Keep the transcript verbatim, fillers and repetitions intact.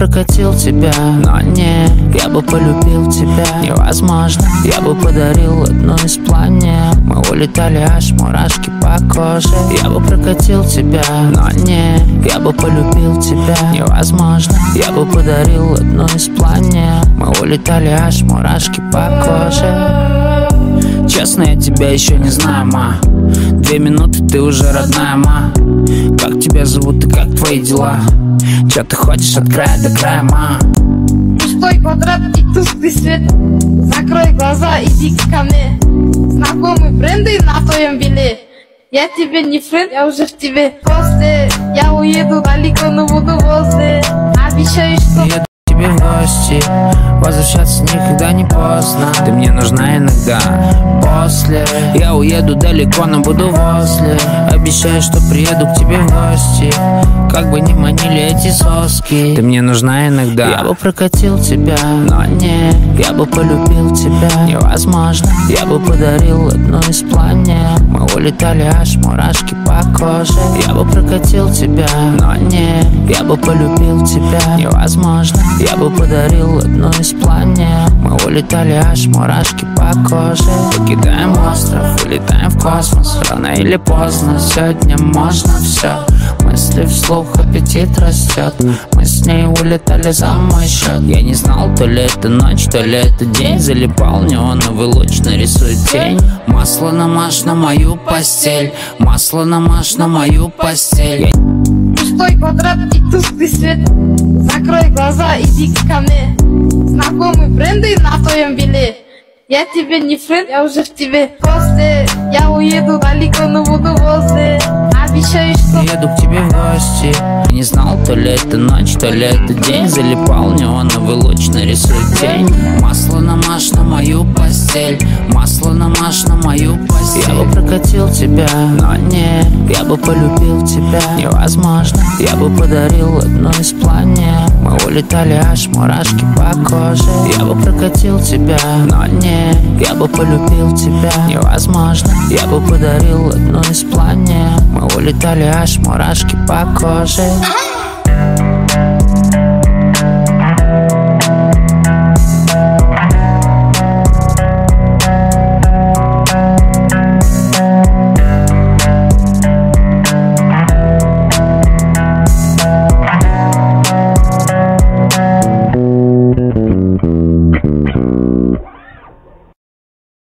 прокатил тебя, но не, я бы полюбил тебя. Невозможно, я бы подарил одну из планет. Мы улетали, аж мурашки по коже. Я бы прокатил тебя, но не, я бы полюбил тебя. Невозможно, я бы подарил одну из планет. Мы улетали, аж мурашки по коже. Честно, я тебя еще не знаю, ма. Две минуты, ты уже родная, ма. Как тебя зовут и как твои дела? Че ты хочешь от края до края, ма? Пустой квадрат и тусклый свет. Закрой глаза, иди ко мне. Знакомые бренды на твоем биле. Я тебе не френд, я уже в тебе. После я уеду далеко, но буду возле. Обещаю, что я тебе в гости. Возвращаться никогда не поздно. Ты мне нужна иногда. После я уеду далеко, но буду возле. Обещаю, что приеду к тебе в гости. Как бы ни манили эти соски, ты мне нужна иногда. Я бы прокатил тебя, но не, я бы полюбил тебя. Невозможно, я бы подарил одну из планет. Мы улетали, аж мурашки по коже. Я бы прокатил тебя, но не, я бы полюбил тебя. Невозможно, я бы подарил одну из планет. Мы улетали, аж мурашки по коже. Покидаем остров, улетаем в космос. Рано или поздно, сегодня можно все. Мысли вслух, аппетит растет. Мы с ней улетали за мой счет. Я не знал, то ли это ночь, то ли это день. Залипал неоновый луч, нарисует тень. Масло намажь на мою постель. Масло намажь на мою постель. Пустой квадрат и тусклый свет. Закрой глаза, иди ко мне. Знакомые бренды на твоем биле. Я тебе не френд, я уже в тебе. После я уеду далеко, но буду возле. Обещаю, что еду к тебе в гости. Не знал, то ли это ночь, то ли это день. Залипал неоновый луч, нарисует тень. Масло намажь на мою постель. Масло намажь на мою постель. Я бы прокатил тебя, но не, я бы полюбил тебя. Невозможно, я бы подарил одну из планет. Мы улетали, аж мурашки по коже. Я бы прокатил тебя, но не, я бы полюбил тебя. Невозможно, я бы подарил одну из планет. Мы улетали, аж мурашки по коже.